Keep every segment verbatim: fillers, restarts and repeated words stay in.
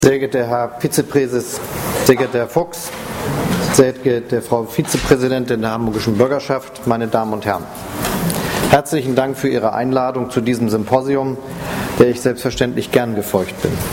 Sehr geehrter Herr Vizepräsident, sehr geehrter Herr Fuchs, sehr geehrte Frau Vizepräsidentin der Hamburgischen Bürgerschaft, meine Damen und Herren. Herzlichen Dank für Ihre Einladung zu diesem Symposium, der ich selbstverständlich gern gefolgt bin.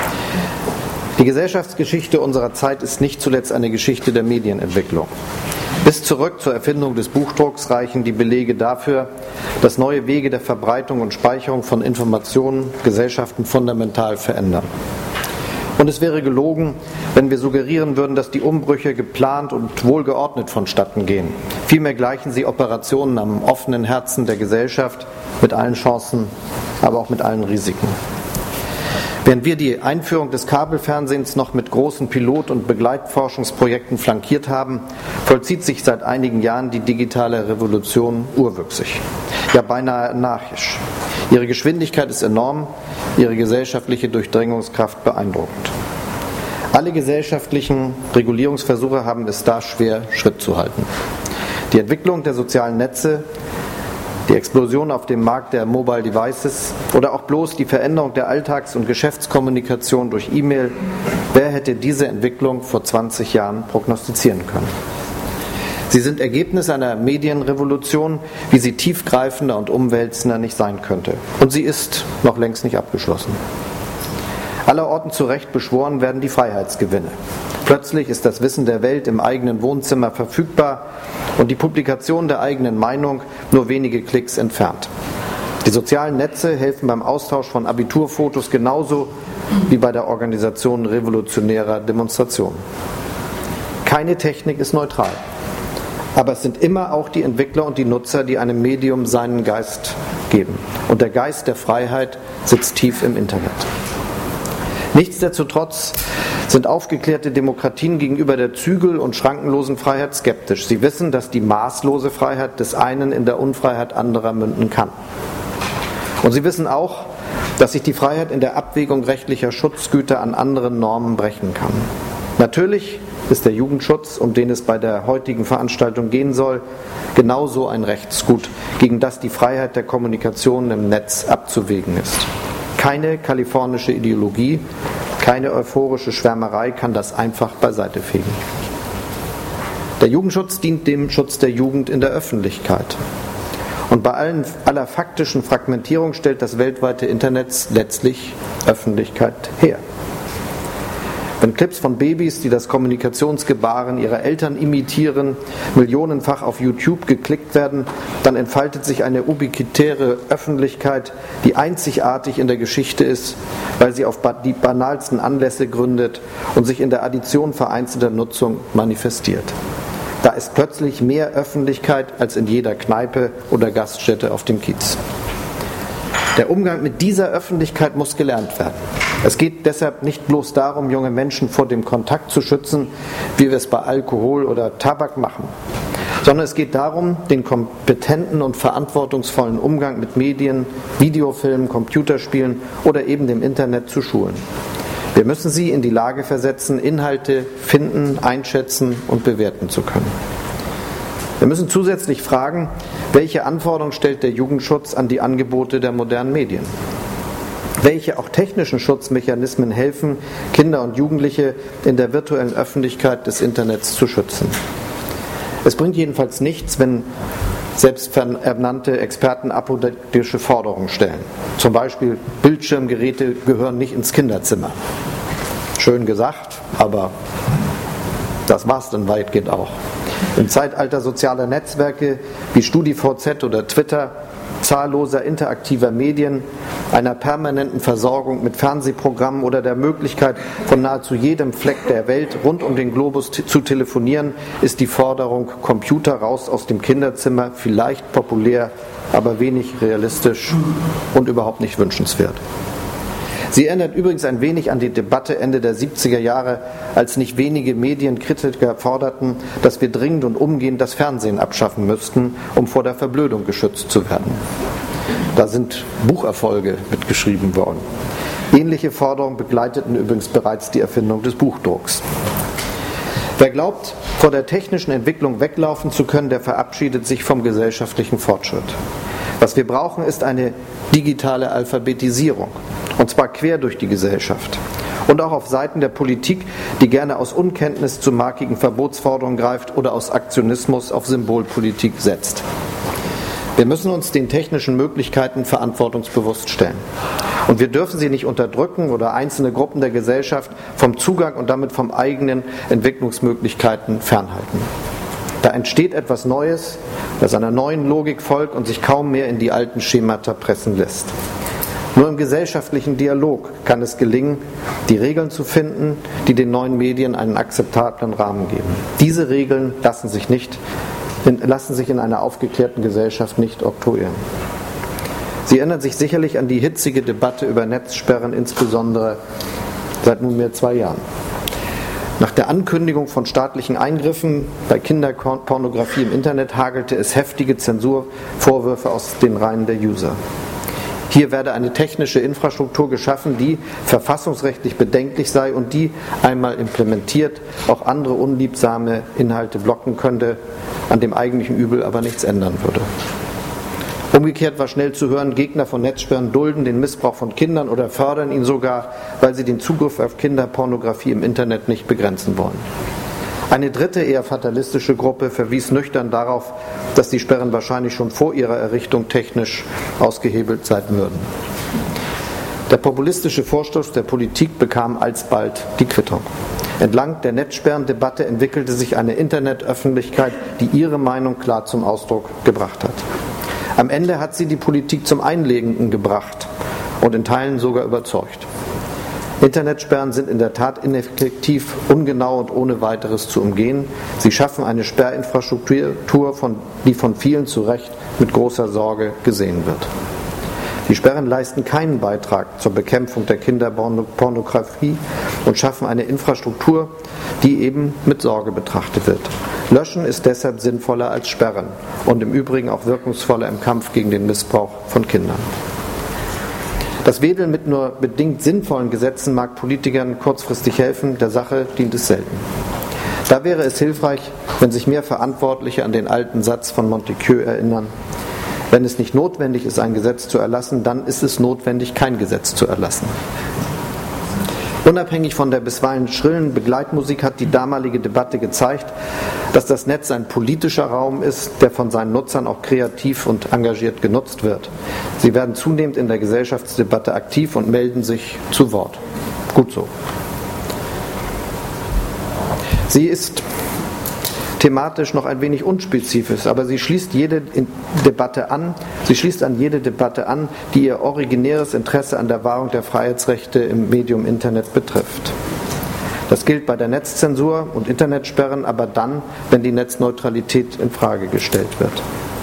Die Gesellschaftsgeschichte unserer Zeit ist nicht zuletzt eine Geschichte der Medienentwicklung. Bis zurück zur Erfindung des Buchdrucks reichen die Belege dafür, dass neue Wege der Verbreitung und Speicherung von Informationen Gesellschaften fundamental verändern. Und es wäre gelogen, wenn wir suggerieren würden, dass die Umbrüche geplant und wohlgeordnet vonstatten gehen. Vielmehr gleichen sie Operationen am offenen Herzen der Gesellschaft mit allen Chancen, aber auch mit allen Risiken. Während wir die Einführung des Kabelfernsehens noch mit großen Pilot- und Begleitforschungsprojekten flankiert haben, vollzieht sich seit einigen Jahren die digitale Revolution urwüchsig, ja beinahe anarchisch. Ihre Geschwindigkeit ist enorm, ihre gesellschaftliche Durchdringungskraft beeindruckend. Alle gesellschaftlichen Regulierungsversuche haben es da schwer, Schritt zu halten. Die Entwicklung der sozialen Netze, die Explosion auf dem Markt der Mobile Devices oder auch bloß die Veränderung der Alltags- und Geschäftskommunikation durch E-Mail, wer hätte diese Entwicklung vor zwanzig Jahren prognostizieren können? Sie sind Ergebnis einer Medienrevolution, wie sie tiefgreifender und umwälzender nicht sein könnte. Und sie ist noch längst nicht abgeschlossen. Allerorten zu Recht beschworen werden die Freiheitsgewinne. Plötzlich ist das Wissen der Welt im eigenen Wohnzimmer verfügbar und die Publikation der eigenen Meinung nur wenige Klicks entfernt. Die sozialen Netze helfen beim Austausch von Abiturfotos genauso wie bei der Organisation revolutionärer Demonstrationen. Keine Technik ist neutral. Aber es sind immer auch die Entwickler und die Nutzer, die einem Medium seinen Geist geben. Und der Geist der Freiheit sitzt tief im Internet. Nichtsdestotrotz sind aufgeklärte Demokratien gegenüber der zügel- und schrankenlosen Freiheit skeptisch. Sie wissen, dass die maßlose Freiheit des einen in der Unfreiheit anderer münden kann. Und sie wissen auch, dass sich die Freiheit in der Abwägung rechtlicher Schutzgüter an anderen Normen brechen kann. Natürlich ist der Jugendschutz, um den es bei der heutigen Veranstaltung gehen soll, genauso ein Rechtsgut, gegen das die Freiheit der Kommunikation im Netz abzuwägen ist. Keine kalifornische Ideologie, keine euphorische Schwärmerei kann das einfach beiseite fegen. Der Jugendschutz dient dem Schutz der Jugend in der Öffentlichkeit. Und bei allen, aller faktischen Fragmentierung stellt das weltweite Internet letztlich Öffentlichkeit her. Wenn Clips von Babys, die das Kommunikationsgebaren ihrer Eltern imitieren, millionenfach auf YouTube geklickt werden, dann entfaltet sich eine ubiquitäre Öffentlichkeit, die einzigartig in der Geschichte ist, weil sie auf die banalsten Anlässe gründet und sich in der Addition vereinzelter Nutzung manifestiert. Da ist plötzlich mehr Öffentlichkeit als in jeder Kneipe oder Gaststätte auf dem Kiez. Der Umgang mit dieser Öffentlichkeit muss gelernt werden. Es geht deshalb nicht bloß darum, junge Menschen vor dem Kontakt zu schützen, wie wir es bei Alkohol oder Tabak machen, sondern es geht darum, den kompetenten und verantwortungsvollen Umgang mit Medien, Videofilmen, Computerspielen oder eben dem Internet zu schulen. Wir müssen sie in die Lage versetzen, Inhalte finden, einschätzen und bewerten zu können. Wir müssen zusätzlich fragen, welche Anforderungen stellt der Jugendschutz an die Angebote der modernen Medien? Welche auch technischen Schutzmechanismen helfen, Kinder und Jugendliche in der virtuellen Öffentlichkeit des Internets zu schützen? Es bringt jedenfalls nichts, wenn selbsternannte Experten apodiktische Forderungen stellen. Zum Beispiel, Bildschirmgeräte gehören nicht ins Kinderzimmer. Schön gesagt, aber das war es dann weitgehend auch. Im Zeitalter sozialer Netzwerke wie StudiVZ oder Twitter, zahlloser interaktiver Medien, einer permanenten Versorgung mit Fernsehprogrammen oder der Möglichkeit, von nahezu jedem Fleck der Welt rund um den Globus t- zu telefonieren, ist die Forderung Computer raus aus dem Kinderzimmer vielleicht populär, aber wenig realistisch und überhaupt nicht wünschenswert. Sie erinnert übrigens ein wenig an die Debatte Ende der siebziger Jahre, als nicht wenige Medienkritiker forderten, dass wir dringend und umgehend das Fernsehen abschaffen müssten, um vor der Verblödung geschützt zu werden. Da sind Bucherfolge mitgeschrieben worden. Ähnliche Forderungen begleiteten übrigens bereits die Erfindung des Buchdrucks. Wer glaubt, vor der technischen Entwicklung weglaufen zu können, der verabschiedet sich vom gesellschaftlichen Fortschritt. Was wir brauchen, ist eine digitale Alphabetisierung, und zwar quer durch die Gesellschaft. Und auch auf Seiten der Politik, die gerne aus Unkenntnis zu markigen Verbotsforderungen greift oder aus Aktionismus auf Symbolpolitik setzt. Wir müssen uns den technischen Möglichkeiten verantwortungsbewusst stellen. Und wir dürfen sie nicht unterdrücken oder einzelne Gruppen der Gesellschaft vom Zugang und damit vom eigenen Entwicklungsmöglichkeiten fernhalten. Da entsteht etwas Neues, das einer neuen Logik folgt und sich kaum mehr in die alten Schemata pressen lässt. Nur im gesellschaftlichen Dialog kann es gelingen, die Regeln zu finden, die den neuen Medien einen akzeptablen Rahmen geben. Diese Regeln lassen sich nicht lassen sich in einer aufgeklärten Gesellschaft nicht oktroyieren. Sie erinnern sich sicherlich an die hitzige Debatte über Netzsperren, insbesondere seit nunmehr zwei Jahren. Nach der Ankündigung von staatlichen Eingriffen bei Kinderpornografie im Internet hagelte es heftige Zensurvorwürfe aus den Reihen der User. Hier werde eine technische Infrastruktur geschaffen, die verfassungsrechtlich bedenklich sei und die, einmal implementiert, auch andere unliebsame Inhalte blocken könnte, an dem eigentlichen Übel aber nichts ändern würde. Umgekehrt war schnell zu hören, Gegner von Netzsperren dulden den Missbrauch von Kindern oder fördern ihn sogar, weil sie den Zugriff auf Kinderpornografie im Internet nicht begrenzen wollen. Eine dritte, eher fatalistische Gruppe verwies nüchtern darauf, dass die Sperren wahrscheinlich schon vor ihrer Errichtung technisch ausgehebelt sein würden. Der populistische Vorstoß der Politik bekam alsbald die Quittung. Entlang der Netzsperrendebatte entwickelte sich eine Internetöffentlichkeit, die ihre Meinung klar zum Ausdruck gebracht hat. Am Ende hat sie die Politik zum Einlenken gebracht und in Teilen sogar überzeugt. Internetsperren sind in der Tat ineffektiv, ungenau und ohne weiteres zu umgehen. Sie schaffen eine Sperrinfrastruktur, von, die von vielen zu Recht mit großer Sorge gesehen wird. Die Sperren leisten keinen Beitrag zur Bekämpfung der Kinderpornografie und schaffen eine Infrastruktur, die eben mit Sorge betrachtet wird. Löschen ist deshalb sinnvoller als Sperren und im Übrigen auch wirkungsvoller im Kampf gegen den Missbrauch von Kindern. Das Wedeln mit nur bedingt sinnvollen Gesetzen mag Politikern kurzfristig helfen, der Sache dient es selten. Da wäre es hilfreich, wenn sich mehr Verantwortliche an den alten Satz von Montesquieu erinnern: Wenn es nicht notwendig ist, ein Gesetz zu erlassen, dann ist es notwendig, kein Gesetz zu erlassen. Unabhängig von der bisweilen schrillen Begleitmusik hat die damalige Debatte gezeigt, dass das Netz ein politischer Raum ist, der von seinen Nutzern auch kreativ und engagiert genutzt wird. Sie werden zunehmend in der Gesellschaftsdebatte aktiv und melden sich zu Wort. Gut so. Sie ist thematisch noch ein wenig unspezifisch, aber sie schließt jede Debatte an, sie schließt an jede Debatte an, die ihr originäres Interesse an der Wahrung der Freiheitsrechte im Medium Internet betrifft. Das gilt bei der Netzzensur und Internetsperren, aber dann, wenn die Netzneutralität in Frage gestellt wird.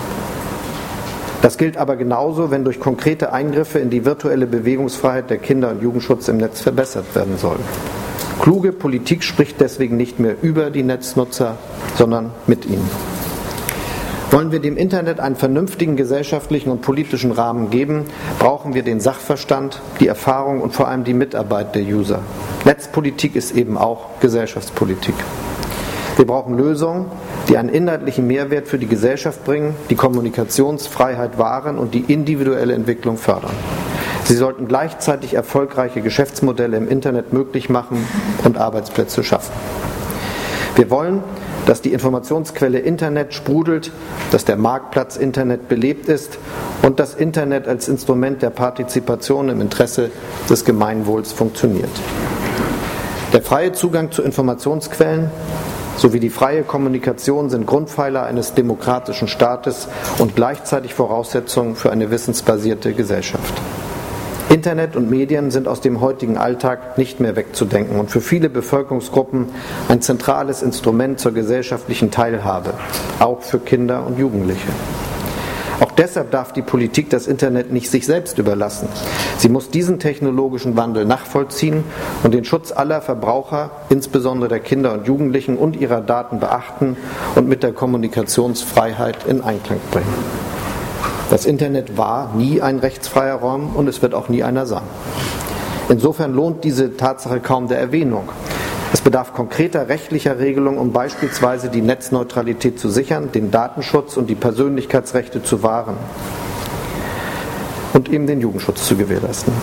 Das gilt aber genauso, wenn durch konkrete Eingriffe in die virtuelle Bewegungsfreiheit der Kinder- und Jugendschutz im Netz verbessert werden soll. Kluge Politik spricht deswegen nicht mehr über die Netznutzer, sondern mit ihnen. Wollen wir dem Internet einen vernünftigen gesellschaftlichen und politischen Rahmen geben, brauchen wir den Sachverstand, die Erfahrung und vor allem die Mitarbeit der User. Netzpolitik ist eben auch Gesellschaftspolitik. Wir brauchen Lösungen, die einen inhaltlichen Mehrwert für die Gesellschaft bringen, die Kommunikationsfreiheit wahren und die individuelle Entwicklung fördern. Sie sollten gleichzeitig erfolgreiche Geschäftsmodelle im Internet möglich machen und Arbeitsplätze schaffen. Wir wollen, dass die Informationsquelle Internet sprudelt, dass der Marktplatz Internet belebt ist und das Internet als Instrument der Partizipation im Interesse des Gemeinwohls funktioniert. Der freie Zugang zu Informationsquellen sowie die freie Kommunikation sind Grundpfeiler eines demokratischen Staates und gleichzeitig Voraussetzungen für eine wissensbasierte Gesellschaft. Internet und Medien sind aus dem heutigen Alltag nicht mehr wegzudenken und für viele Bevölkerungsgruppen ein zentrales Instrument zur gesellschaftlichen Teilhabe, auch für Kinder und Jugendliche. Auch deshalb darf die Politik das Internet nicht sich selbst überlassen. Sie muss diesen technologischen Wandel nachvollziehen und den Schutz aller Verbraucher, insbesondere der Kinder und Jugendlichen und ihrer Daten beachten und mit der Kommunikationsfreiheit in Einklang bringen. Das Internet war nie ein rechtsfreier Raum und es wird auch nie einer sein. Insofern lohnt diese Tatsache kaum der Erwähnung. Es bedarf konkreter rechtlicher Regelungen, um beispielsweise die Netzneutralität zu sichern, den Datenschutz und die Persönlichkeitsrechte zu wahren und eben den Jugendschutz zu gewährleisten.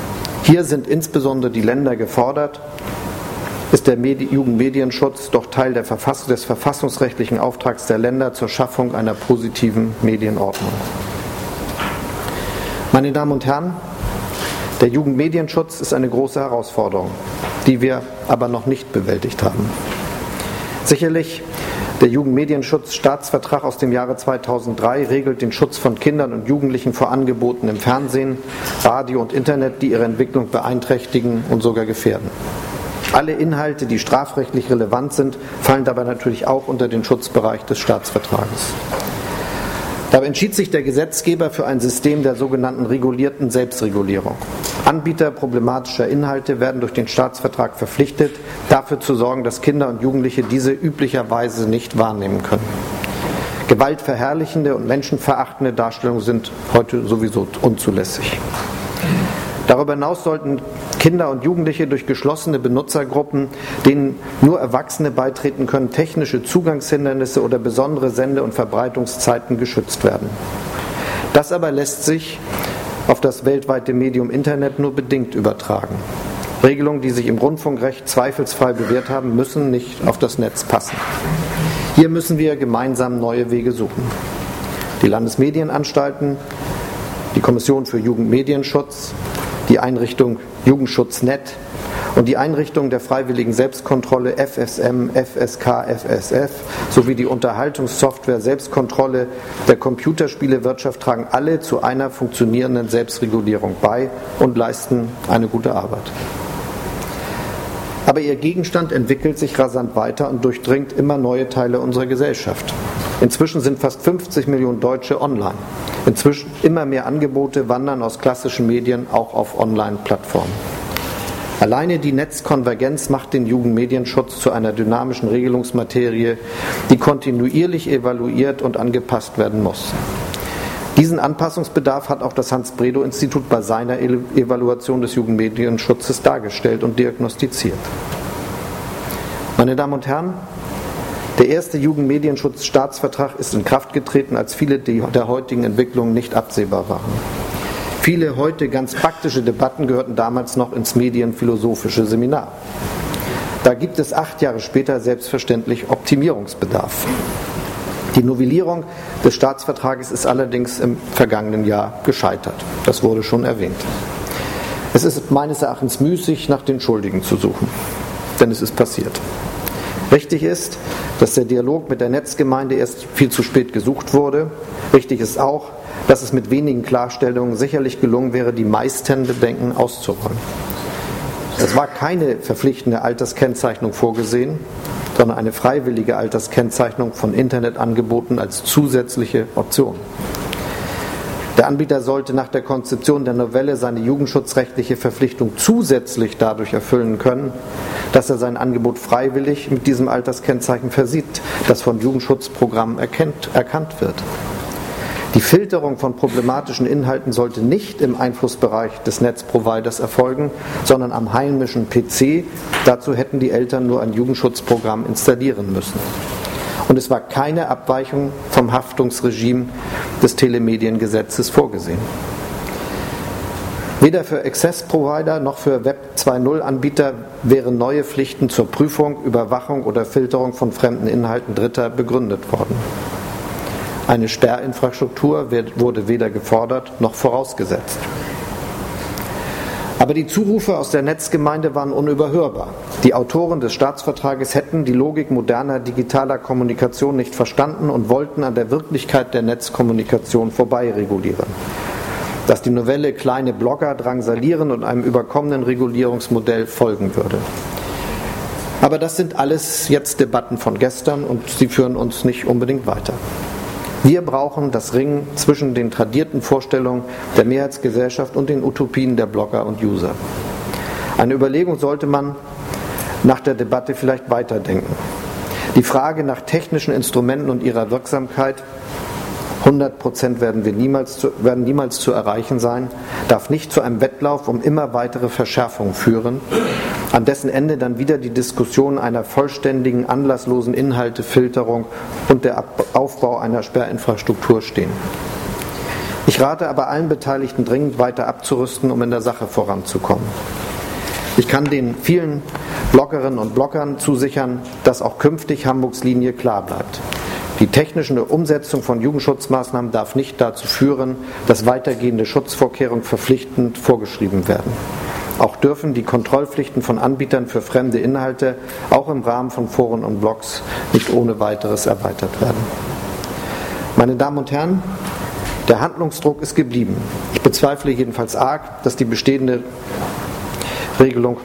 Hier sind insbesondere die Länder gefordert, ist der Medi- Jugendmedienschutz doch Teil der Verfass- des verfassungsrechtlichen Auftrags der Länder zur Schaffung einer positiven Medienordnung. Meine Damen und Herren, der Jugendmedienschutz ist eine große Herausforderung, die wir aber noch nicht bewältigt haben. Sicherlich, der Jugendmedienschutz-Staatsvertrag aus dem Jahre zweitausenddrei regelt den Schutz von Kindern und Jugendlichen vor Angeboten im Fernsehen, Radio und Internet, die ihre Entwicklung beeinträchtigen und sogar gefährden. Alle Inhalte, die strafrechtlich relevant sind, fallen dabei natürlich auch unter den Schutzbereich des Staatsvertrages. Dabei entschied sich der Gesetzgeber für ein System der sogenannten regulierten Selbstregulierung. Anbieter problematischer Inhalte werden durch den Staatsvertrag verpflichtet, dafür zu sorgen, dass Kinder und Jugendliche diese üblicherweise nicht wahrnehmen können. Gewaltverherrlichende und menschenverachtende Darstellungen sind heute sowieso unzulässig. Darüber hinaus sollten Kinder und Jugendliche durch geschlossene Benutzergruppen, denen nur Erwachsene beitreten können, technische Zugangshindernisse oder besondere Sende- und Verbreitungszeiten geschützt werden. Das aber lässt sich auf das weltweite Medium Internet nur bedingt übertragen. Regelungen, die sich im Rundfunkrecht zweifelsfrei bewährt haben, müssen nicht auf das Netz passen. Hier müssen wir gemeinsam neue Wege suchen. Die Landesmedienanstalten, die Kommission für Jugendmedienschutz, die Einrichtung Jugendschutz.net und die Einrichtung der freiwilligen Selbstkontrolle F S M, F S K, F S F sowie die Unterhaltungssoftware Selbstkontrolle der Computerspielewirtschaft tragen alle zu einer funktionierenden Selbstregulierung bei und leisten eine gute Arbeit. Aber ihr Gegenstand entwickelt sich rasant weiter und durchdringt immer neue Teile unserer Gesellschaft. Inzwischen sind fast fünfzig Millionen Deutsche online. Inzwischen immer mehr Angebote wandern aus klassischen Medien auch auf Online-Plattformen. Alleine die Netzkonvergenz macht den Jugendmedienschutz zu einer dynamischen Regelungsmaterie, die kontinuierlich evaluiert und angepasst werden muss. Diesen Anpassungsbedarf hat auch das Hans-Bredow-Institut bei seiner Evaluation des Jugendmedienschutzes dargestellt und diagnostiziert. Meine Damen und Herren, der erste Jugendmedienschutz-Staatsvertrag ist in Kraft getreten, als viele der heutigen Entwicklungen nicht absehbar waren. Viele heute ganz praktische Debatten gehörten damals noch ins medienphilosophische Seminar. Da gibt es acht Jahre später selbstverständlich Optimierungsbedarf. Die Novellierung des Staatsvertrages ist allerdings im vergangenen Jahr gescheitert. Das wurde schon erwähnt. Es ist meines Erachtens müßig, nach den Schuldigen zu suchen, denn es ist passiert. Richtig ist, dass der Dialog mit der Netzgemeinde erst viel zu spät gesucht wurde. Richtig ist auch, dass es mit wenigen Klarstellungen sicherlich gelungen wäre, die meisten Bedenken auszuräumen. Es war keine verpflichtende Alterskennzeichnung vorgesehen, sondern eine freiwillige Alterskennzeichnung von Internetangeboten als zusätzliche Option. Der Anbieter sollte nach der Konzeption der Novelle seine jugendschutzrechtliche Verpflichtung zusätzlich dadurch erfüllen können, dass er sein Angebot freiwillig mit diesem Alterskennzeichen versieht, das von Jugendschutzprogrammen erkennt, erkannt wird. Die Filterung von problematischen Inhalten sollte nicht im Einflussbereich des Netzproviders erfolgen, sondern am heimischen P C. Dazu hätten die Eltern nur ein Jugendschutzprogramm installieren müssen. Und es war keine Abweichung vom Haftungsregime des Telemediengesetzes vorgesehen. Weder für Access-Provider noch für Web zwei Punkt null-Anbieter wären neue Pflichten zur Prüfung, Überwachung oder Filterung von fremden Inhalten Dritter begründet worden. Eine Sperrinfrastruktur wurde weder gefordert noch vorausgesetzt. Aber die Zurufe aus der Netzgemeinde waren unüberhörbar. Die Autoren des Staatsvertrages hätten die Logik moderner digitaler Kommunikation nicht verstanden und wollten an der Wirklichkeit der Netzkommunikation vorbei regulieren. Dass die Novelle kleine Blogger drangsalieren und einem überkommenen Regulierungsmodell folgen würde. Aber das sind alles jetzt Debatten von gestern und sie führen uns nicht unbedingt weiter. Wir brauchen das Ringen zwischen den tradierten Vorstellungen der Mehrheitsgesellschaft und den Utopien der Blogger und User. Eine Überlegung sollte man nach der Debatte vielleicht weiterdenken. Die Frage nach technischen Instrumenten und ihrer Wirksamkeit, hundert Prozent werden wir niemals zu, werden niemals zu erreichen sein, darf nicht zu einem Wettlauf um immer weitere Verschärfungen führen, an dessen Ende dann wieder die Diskussion einer vollständigen, anlasslosen Inhaltefilterung und der Aufbau einer Sperrinfrastruktur stehen. Ich rate aber allen Beteiligten dringend, weiter abzurüsten, um in der Sache voranzukommen. Ich kann den vielen Bloggerinnen und Bloggern zusichern, dass auch künftig Hamburgs Linie klar bleibt. Die technische Umsetzung von Jugendschutzmaßnahmen darf nicht dazu führen, dass weitergehende Schutzvorkehrungen verpflichtend vorgeschrieben werden. Auch dürfen die Kontrollpflichten von Anbietern für fremde Inhalte auch im Rahmen von Foren und Blogs nicht ohne weiteres erweitert werden. Meine Damen und Herren, der Handlungsdruck ist geblieben. Ich bezweifle jedenfalls arg, dass die bestehende Regelung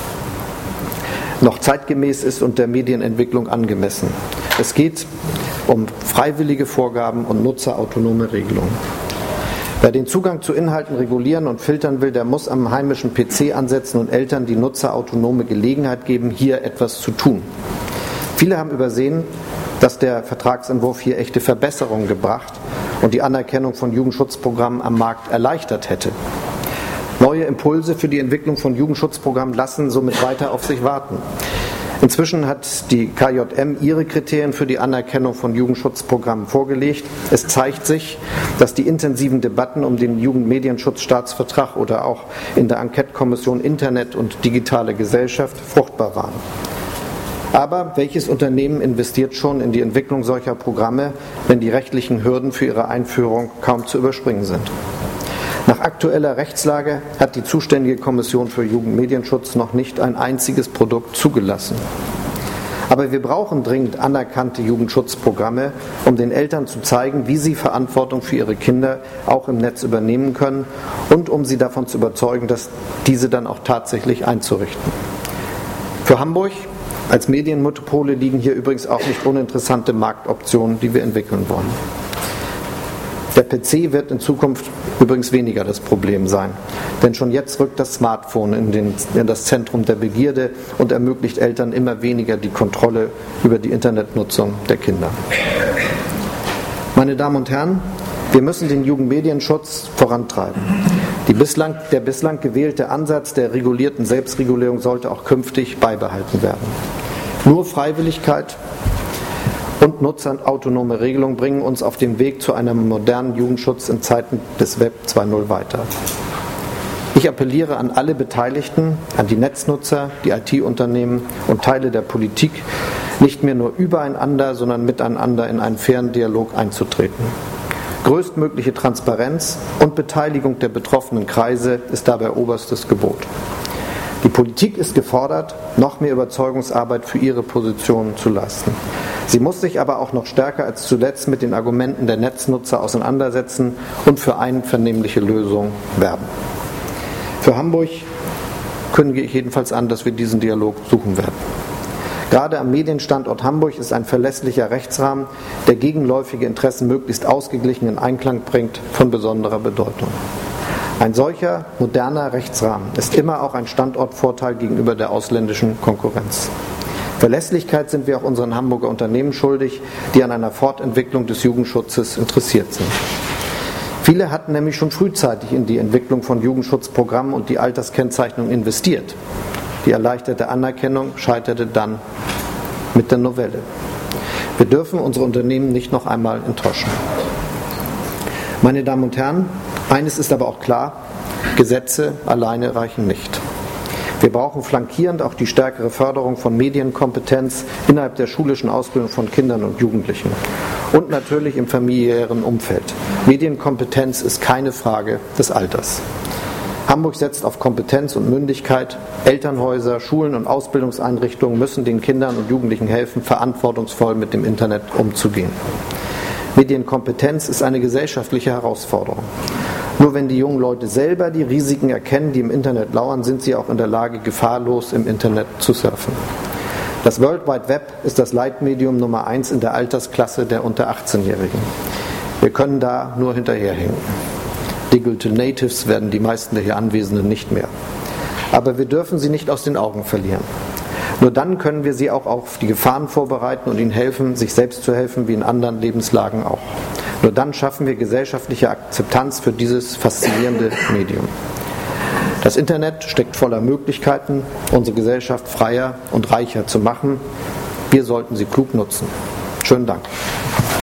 noch zeitgemäß ist und der Medienentwicklung angemessen. Es geht um freiwillige Vorgaben und nutzerautonome Regelungen. Wer den Zugang zu Inhalten regulieren und filtern will, der muss am heimischen P C ansetzen und Eltern die nutzerautonome Gelegenheit geben, hier etwas zu tun. Viele haben übersehen, dass der Vertragsentwurf hier echte Verbesserungen gebracht und die Anerkennung von Jugendschutzprogrammen am Markt erleichtert hätte. Neue Impulse für die Entwicklung von Jugendschutzprogrammen lassen somit weiter auf sich warten. Inzwischen hat die K J M ihre Kriterien für die Anerkennung von Jugendschutzprogrammen vorgelegt. Es zeigt sich, dass die intensiven Debatten um den Jugendmedienschutzstaatsvertrag oder auch in der Enquete-Kommission Internet und digitale Gesellschaft fruchtbar waren. Aber welches Unternehmen investiert schon in die Entwicklung solcher Programme, wenn die rechtlichen Hürden für ihre Einführung kaum zu überspringen sind? Nach aktueller Rechtslage hat die zuständige Kommission für Jugendmedienschutz noch nicht ein einziges Produkt zugelassen. Aber wir brauchen dringend anerkannte Jugendschutzprogramme, um den Eltern zu zeigen, wie sie Verantwortung für ihre Kinder auch im Netz übernehmen können und um sie davon zu überzeugen, dass diese dann auch tatsächlich einzurichten. Für Hamburg als Medienmetropole liegen hier übrigens auch nicht uninteressante Marktoptionen, die wir entwickeln wollen. Der P C wird in Zukunft übrigens weniger das Problem sein, denn schon jetzt rückt das Smartphone in, den, in das Zentrum der Begierde und ermöglicht Eltern immer weniger die Kontrolle über die Internetnutzung der Kinder. Meine Damen und Herren, wir müssen den Jugendmedienschutz vorantreiben. Die bislang, der bislang gewählte Ansatz der regulierten Selbstregulierung sollte auch künftig beibehalten werden. Nur Freiwilligkeit und nutzerautonome Regelungen bringen uns auf dem Weg zu einem modernen Jugendschutz in Zeiten des Web zwei Punkt null weiter. Ich appelliere an alle Beteiligten, an die Netznutzer, die I T-Unternehmen und Teile der Politik, nicht mehr nur übereinander, sondern miteinander in einen fairen Dialog einzutreten. Größtmögliche Transparenz und Beteiligung der betroffenen Kreise ist dabei oberstes Gebot. Die Politik ist gefordert, noch mehr Überzeugungsarbeit für ihre Positionen zu leisten. Sie muss sich aber auch noch stärker als zuletzt mit den Argumenten der Netznutzer auseinandersetzen und für einvernehmliche Lösungen werben. Für Hamburg kündige ich jedenfalls an, dass wir diesen Dialog suchen werden. Gerade am Medienstandort Hamburg ist ein verlässlicher Rechtsrahmen, der gegenläufige Interessen möglichst ausgeglichen in Einklang bringt, von besonderer Bedeutung. Ein solcher moderner Rechtsrahmen ist immer auch ein Standortvorteil gegenüber der ausländischen Konkurrenz. Verlässlichkeit sind wir auch unseren Hamburger Unternehmen schuldig, die an einer Fortentwicklung des Jugendschutzes interessiert sind. Viele hatten nämlich schon frühzeitig in die Entwicklung von Jugendschutzprogrammen und die Alterskennzeichnung investiert. Die erleichterte Anerkennung scheiterte dann mit der Novelle. Wir dürfen unsere Unternehmen nicht noch einmal enttäuschen. Meine Damen und Herren, eines ist aber auch klar, Gesetze alleine reichen nicht. Wir brauchen flankierend auch die stärkere Förderung von Medienkompetenz innerhalb der schulischen Ausbildung von Kindern und Jugendlichen und natürlich im familiären Umfeld. Medienkompetenz ist keine Frage des Alters. Hamburg setzt auf Kompetenz und Mündigkeit. Elternhäuser, Schulen und Ausbildungseinrichtungen müssen den Kindern und Jugendlichen helfen, verantwortungsvoll mit dem Internet umzugehen. Medienkompetenz ist eine gesellschaftliche Herausforderung. Nur wenn die jungen Leute selber die Risiken erkennen, die im Internet lauern, sind sie auch in der Lage, gefahrlos im Internet zu surfen. Das World Wide Web ist das Leitmedium Nummer eins in der Altersklasse der unter achtzehnjährigen. Wir können da nur hinterherhinken. Digital Natives werden die meisten der hier Anwesenden nicht mehr. Aber wir dürfen sie nicht aus den Augen verlieren. Nur dann können wir sie auch auf die Gefahren vorbereiten und ihnen helfen, sich selbst zu helfen, wie in anderen Lebenslagen auch. Nur dann schaffen wir gesellschaftliche Akzeptanz für dieses faszinierende Medium. Das Internet steckt voller Möglichkeiten, unsere Gesellschaft freier und reicher zu machen. Wir sollten sie klug nutzen. Schönen Dank.